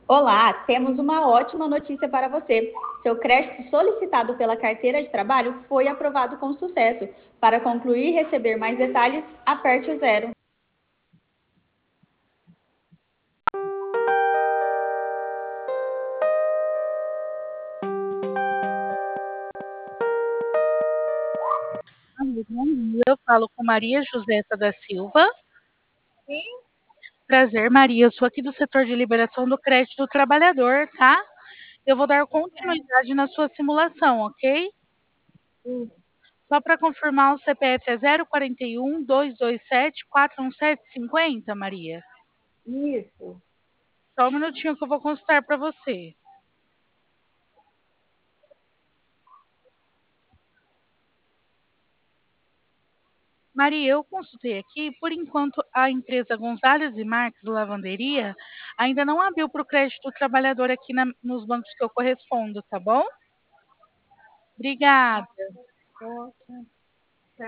Olá, temos uma ótima notícia para você. Seu crédito solicitado pela carteira de trabalho foi aprovado com sucesso. Para concluir e receber mais detalhes, aperte o zero. Bom dia, eu falo com Maria Joseta da Silva. Sim, Prazer, Maria. Eu sou aqui do setor de liberação do crédito do trabalhador, tá? Eu vou dar continuidade na sua simulação, ok? sim, Só para confirmar, o CPF é 041-227-41750, Maria. isso. Só um minutinho que eu vou consultar para você. Maria, eu consultei aqui, por enquanto a empresa Gonzalez e Marques Lavanderia ainda não abriu para o crédito do trabalhador aqui nos bancos que eu correspondo, tá bom? Obrigada. Nossa.